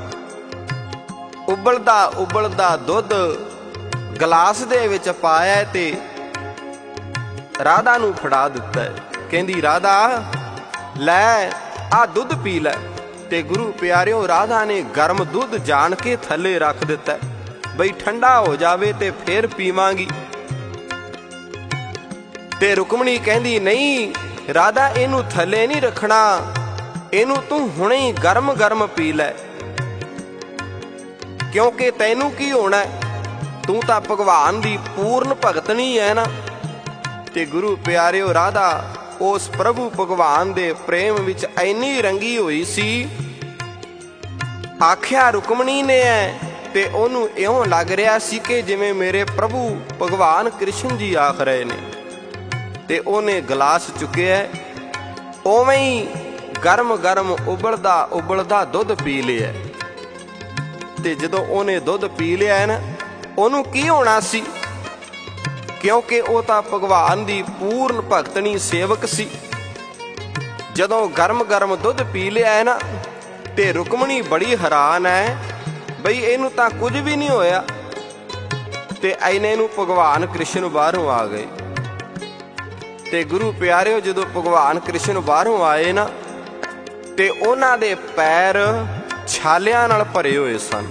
S1: ਉਬਲਦਾ ਉਬਲਦਾ ਦੁੱਧ ਗਲਾਸ ਦੇ ਵਿੱਚ ਪਾਇਆ ਤੇ ਰਾਧਾ ਨੂੰ ਫੜਾ ਦਿੱਤਾ। ਕਹਿੰਦੀ, ਰਾਧਾ ਲੈ ਆ ਦੁੱਧ ਪੀ ਲੈ। ਤੇ ਗੁਰੂ ਪਿਆਰਿਓ, ਰਾਧਾ ਨੇ ਗਰਮ ਦੁੱਧ ਜਾਣ ਕੇ ਥੱਲੇ ਰੱਖ ਦਿੱਤਾ, ਬਈ ਠੰਡਾ ਹੋ ਜਾਵੇ ਤੇ ਫੇਰ ਪੀਵਾਂਗੀ। ਤੇ ਰੁਕਮਣੀ ਕਹਿੰਦੀ, ਨਹੀਂ ਰਾਧਾ, ਇਹਨੂੰ ਥੱਲੇ ਨਹੀਂ ਰੱਖਣਾ, ਇਹਨੂੰ ਤੂੰ ਹੁਣੇ ਹੀ ਗਰਮ ਗਰਮ ਪੀ ਲੈ, ਕਿਉਂਕਿ ਤੈਨੂੰ ਕੀ ਹੋਣਾ, ਤੂੰ ਤਾਂ ਭਗਵਾਨ ਦੀ ਪੂਰਨ ਭਗਤਣੀ ਹੈ ਨਾ। ਤੇ ਗੁਰੂ ਪਿਆਰਿਓ, ਰਾਧਾ ਉਸ ਪ੍ਰਭੂ ਭਗਵਾਨ ਦੇ ਪ੍ਰੇਮ ਵਿੱਚ ਇੰਨੀ ਰੰਗੀ ਹੋਈ ਸੀ, ਆਖਿਆ ਰੁਕਮਣੀ ਨੇ ਹੈ ਤੇ ਉਹਨੂੰ ਇਉਂ ਲੱਗ ਰਿਹਾ ਸੀ ਕਿ ਜਿਵੇਂ ਮੇਰੇ ਪ੍ਰਭੂ ਭਗਵਾਨ ਕ੍ਰਿਸ਼ਨ ਜੀ ਆਖ ਰਹੇ ਨੇ। ਤੇ ਉਹਨੇ ਗਲਾਸ ਚੁੱਕਿਆ, ਉਵੇਂ ਹੀ ਗਰਮ ਗਰਮ ਉਬਲਦਾ ਉਬਲਦਾ ਦੁੱਧ ਪੀ ਲਿਆ। ਤੇ ਜਦੋਂ ਉਹਨੇ ਦੁੱਧ ਪੀ ਲਿਆ ਨਾ, ਉਹਨੂੰ ਕੀ ਹੋਣਾ ਸੀ, ਕਿਉਂਕਿ ਉਹ ਤਾਂ ਭਗਵਾਨ ਦੀ ਪੂਰਨ ਭਗਤਣੀ ਸੇਵਕ ਸੀ। ਜਦੋਂ ਗਰਮ ਗਰਮ ਦੁੱਧ ਪੀ ਲਿਆ ਹੈ ਨਾ, ਤੇ ਰੁਕਮਣੀ ਬੜੀ ਹੈਰਾਨ ਹੈ, ਬਈ ਇਹਨੂੰ ਤਾਂ ਕੁਝ ਵੀ ਨਹੀਂ ਹੋਇਆ। ਤੇ ਐਨੇ ਨੂੰ ਭਗਵਾਨ ਕ੍ਰਿਸ਼ਨ ਬਾਹਰੋਂ ਆ ਗਏ। ਤੇ ਗੁਰੂ ਪਿਆਰਿਓ, ਜਦੋਂ ਭਗਵਾਨ ਕ੍ਰਿਸ਼ਨ ਬਾਹਰੋਂ ਆਏ ਨਾ, ਤੇ ਉਹਨਾਂ ਦੇ ਪੈਰ ਛਾਲਿਆਂ ਨਾਲ ਭਰੇ ਹੋਏ ਸਨ।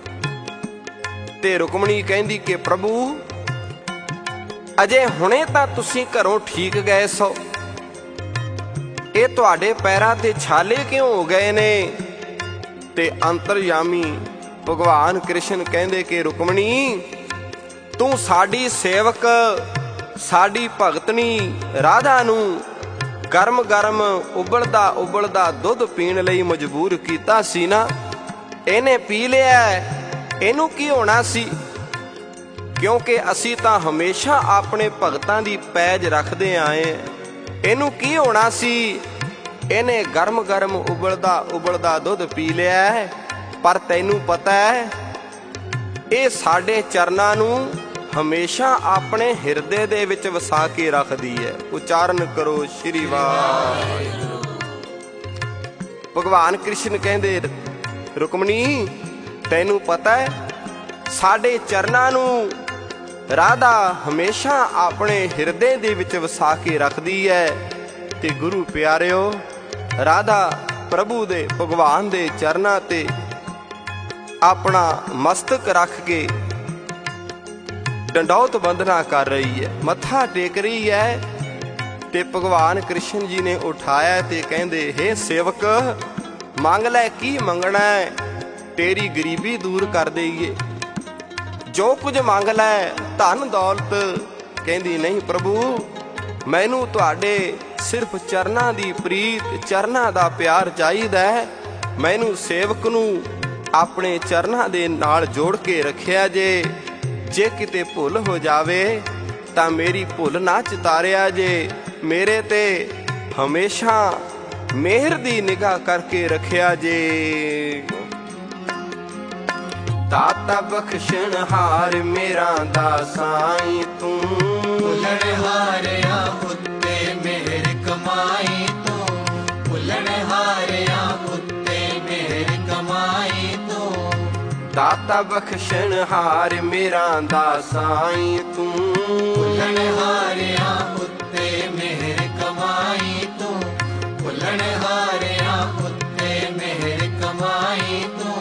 S1: ਤੇ ਰੁਕਮਣੀ ਕਹਿੰਦੀ ਕਿ ਪ੍ਰਭੂ, ਅਜੇ ਹੁਣੇ ਤਾਂ ਤੁਸੀਂ ਘਰੋਂ ਠੀਕ ਗਏ ਸੋ, ਇਹ ਤੁਹਾਡੇ ਪੈਰਾਂ ਤੇ ਛਾਲੇ ਕਿਉਂ ਹੋ ਗਏ ਨੇ? ਤੇ ਅੰਤਰਯਾਮੀ ਭਗਵਾਨ ਕ੍ਰਿਸ਼ਨ ਕਹਿੰਦੇ ਕਿ ਰੁਕਮਣੀ, ਤੂੰ ਸਾਡੀ ਸੇਵਕ ਸਾਡੀ ਭਗਤਣੀ ਰਾਧਾ ਨੂੰ ਗਰਮ ਗਰਮ ਉਬਲਦਾ ਉਬਲਦਾ ਦੁੱਧ ਪੀਣ ਲਈ ਮਜਬੂਰ ਕੀਤਾ ਸੀ ਨਾ। ਇਹਨੇ ਪੀ ਲਿਆ, ਇਹਨੂੰ ਕੀ ਹੋਣਾ ਸੀ? ਕਿਉਂਕਿ ਅਸੀਂ ਤਾਂ ਹਮੇਸ਼ਾ ਆਪਣੇ ਭਗਤਾਂ ਦੀ ਪੈਜ ਰੱਖਦੇ ਆਏ। ਇਹਨੂੰ ਕੀ ਹੋਣਾ ਸੀ? ਇਹਨੇ ਗਰਮ ਗਰਮ ਉਬਲਦਾ ਉਬਲਦਾ ਦੁੱਧ ਪੀ ਲਿਆ। ਪਰ ਤੈਨੂੰ ਪਤਾ ਹੈ, ਇਹ ਸਾਡੇ ਚਰਨਾਂ ਨੂੰ ਹਮੇਸ਼ਾ ਆਪਣੇ ਹਿਰਦੇ ਦੇ ਵਿੱਚ ਵਸਾ ਕੇ ਰੱਖਦੀ ਹੈ। ਉਚਾਰਨ ਕਰੋ ਸ਼੍ਰੀ ਵਾਹਿਗੁਰੂ। ਭਗਵਾਨ ਕ੍ਰਿਸ਼ਨ ਕਹਿੰਦੇ, ਰੁਕਮਣੀ ਤੈਨੂੰ ਪਤਾ ਹੈ, ਸਾਡੇ ਚਰਨਾਂ ਨੂੰ ਰਾਧਾ ਹਮੇਸ਼ਾ ਆਪਣੇ ਹਿਰਦੇ ਦੇ ਵਿੱਚ ਵਸਾ ਕੇ ਰੱਖਦੀ ਹੈ। ਤੇ ਗੁਰੂ ਪਿਆਰਿਓ, ਰਾਧਾ ਪ੍ਰਭੂ ਦੇ ਭਗਵਾਨ ਦੇ ਚਰਨਾਂ ਤੇ ਆਪਣਾ ਮਸਤਕ ਰੱਖ ਕੇ ਡੰਡੌਤ ਬੰਦਨਾ ਕਰ ਰਹੀ ਹੈ, ਮੱਥਾ ਟੇਕ ਰਹੀ ਹੈ। ਤੇ ਭਗਵਾਨ ਕ੍ਰਿਸ਼ਨ ਜੀ ਨੇ ਉਠਾਇਆ ਤੇ ਕਹਿੰਦੇ, ਹੇ ਸੇਵਕ, ਮੰਗ ਲੈ, ਕੀ ਮੰਗਣਾ ਹੈ? ਤੇਰੀ ਗਰੀਬੀ ਦੂਰ ਕਰ ਦੇਈਏ, ਜੋ ਕੁਝ ਮੰਗ ਲੈ, ਧਨ ਦੌਲਤ। ਕਹਿੰਦੀ, ਨਹੀਂ ਪ੍ਰਭੂ, ਮੈਨੂੰ ਤੁਹਾਡੇ ਸਿਰਫ ਚਰਨਾਂ ਦੀ ਪ੍ਰੀਤ, ਚਰਨਾਂ ਦਾ ਪਿਆਰ ਚਾਹੀਦਾ ਹੈ। ਮੈਨੂੰ ਸੇਵਕ ਨੂੰ ਆਪਣੇ ਚਰਨਾਂ ਦੇ ਨਾਲ ਜੋੜ ਕੇ ਰੱਖਿਆ ਜੇ ਕਿਤੇ ਭੁੱਲ ਹੋ ਜਾਵੇ ਤਾਂ ਮੇਰੀ ਭੁੱਲ ਨਾ ਚਿਤਾਰਿਆ ਜੇ। ਮੇਰੇ ਤੇ ਹਮੇਸ਼ਾ ਮਿਹਰ ਦੀ ਨਿਗਾਹ ਕਰਕੇ ਰੱਖਿਆ ਜੇ। ਦਾਤਾ ਬਖਸ਼ਣਹਾਰ ਮੇਰਾ ਦਾਸਾਈ ਤੂੰ,
S2: ਭੁੱਲਣਹਾਰਿਆਂ ਉੱਤੇ ਮਿਹਰ ਕਮਾਈ ਤੂੰ, ਭੁੱਲਣਹਾਰਿਆਂ ਉੱਤੇ ਮਿਹਰ ਕਮਾਈ ਤੂੰ।
S1: ਦਾਤਾ ਬਖਸ਼ਣਹਾਰ ਮੇਰਾ ਦਾਸਾਈ ਤੂੰ,
S2: ਭੁੱਲਣਹਾਰਿਆਂ ਉੱਤੇ ਮਿਹਰ ਕਮਾਈ ਤੂੰ, ਭੁੱਲਣਹਾਰਿਆਂ ਉੱਤੇ ਮਿਹਰ ਕਮਾਈ ਤੂੰ।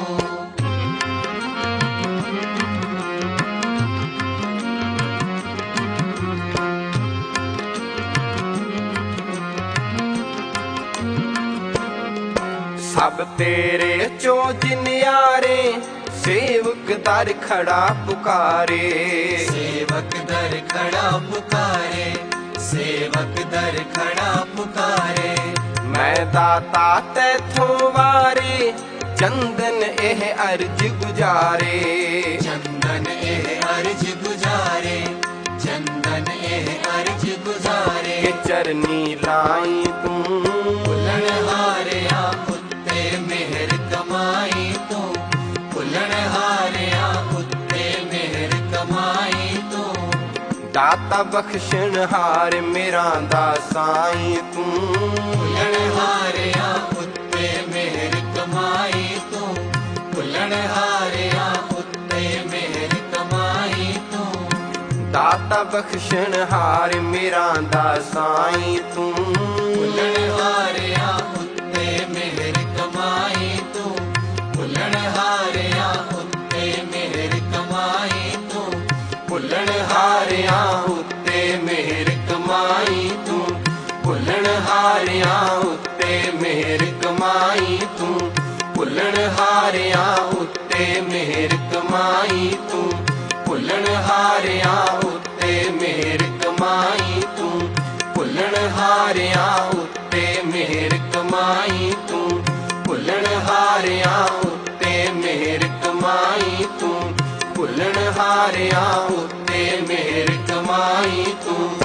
S1: ਸਭ ਤੇਰੇ ਚੋਂ ਜਿਨਿਆਰੇ, ਸੇਵਕ ਦਰ ਖੜਾ ਪੁਕਾਰੇ।
S2: ਸੇਵਕ ਦਰ ਖੜਾ ਪੁਕਾਰੇ, ਸੇਵਕ ਦਰ ਖੜਾ ਪੁਕਾਰੇ।
S1: ਮੈਂ ਦਾਤਾ ਤੈਥੋਂ ਵਾਰੇ, ਚੰਦਨ ਇਹ ਅਰਜ ਗੁਜਾਰੇ।
S2: ਚੰਦਨ ਇਹ ਅਰਜ ਗੁਜਾਰੇ, ਚੰਦਨ ਇਹ ਅਰਜ ਗੁਜਾਰੇ।
S1: ਕਿ ਚਰਨੀ ਲਾਈ ਤੂੰ,
S2: ਭੁੱਲਣਹਾਰਿਆਂ ਉੱਤੇ ਮਿਹਰ ਕਮਾਈ ਤੂੰ, ਭੁੱਲਣਹਾਰਿਆਂ ਉੱਤੇ ਮਿਹਰ ਕਮਾਈ ਤੂੰ।
S1: ਦਾਤਾ ਬਖਸ਼ਣਹਾਰ ਮੇਰਾ ਦਾਸਾਈ ਤੂੰ,
S2: ਭੁੱਲਣਹਾਰਿਆਂ ਉੱਤੇ ਮਿਹਰ ਕਮਾਈ ਤੂੰ, ਭੁੱਲਣਹਾਰਿਆਂ ਉੱਤੇ ਮਿਹਰ ਕਮਾਈ ਤੂੰ।
S1: ਦਾਤਾ ਬਖਸ਼ਣਹਾਰ ਮੇਰਾ ਦਾਸਾਈ ਤੂੰ,
S2: ਭੁੱਲਣਹਾਰਿਆਂ ਉੱਤੇ ਮਿਹਰ ਕਮਾਈ ਤੂੰ, ਭੁੱਲਣਹਾਰਿਆਂ ਉੱਤੇ ਮਿਹਰ ਕਮਾਈ ਤੂੰ।
S1: ਭੁੱਲਣਹਾਰਿਆਂ ਉੱਤੇ ਮਿਹਰ ਕਮਾਈ ਤੂੰ, ਭੁੱਲਣਹਾਰਿਆਂ ਉੱਤੇ ਮਿਹਰ ਕਮਾਈ ਤੂੰ, ਭੁੱਲਣਹਾਰਿਆਂ ਉੱਤੇ ਮਿਹਰ ਕਮਾਈ ਤੂੰ, ਭੁੱਲਣਹਾਰਿਆਂ ਉੱਤੇ ਮਿਹਰ ਕਮਾਈ ਤੂੰ, ਭੁੱਲਣਹਾਰਿਆਂ ਉੱਤੇ ਮਿਹਰ ਕਮਾਈ ਤੂੰ, ਭੁੱਲਣਹਾਰਿਆਂ ਉੱਤੇ ਮਿਹਰ ਕਮਾਈ ਤੂੰ, ਭੁੱਲਣਹਾਰਿਆਂ ਉੱਤੇ ਮਿਹਰ ਕਮਾਈ ਤੂੰ।